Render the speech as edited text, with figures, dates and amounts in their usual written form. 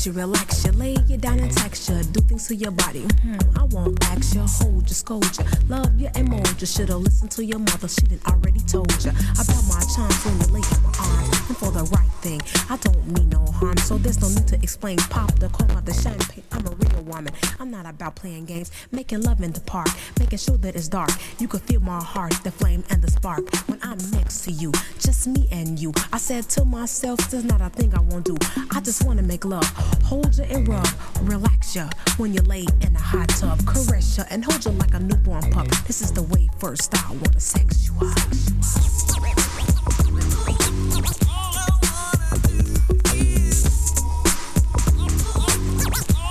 flex you, relax you, lay you down and texture, do things to your body. I won't ask you, hold you, scold you, love you and mold you. Should've listened to your mother, she done already told you about my charms when you lay in my arms. And for the right thing, I don't mean no harm, so there's no need to explain. Pop the cork of the champagne, I'm a real woman. I'm not about playing games, making love in the park, making sure that it's dark. You can feel my heart, the flame and the spark when I'm next to you, just me and you. I said to myself, there's not a thing I won't do. I just wanna make love, hold you and rub, relax you when you lay in a hot tub, caress you and hold you like a newborn pup. This is the way first I wanna sex you up.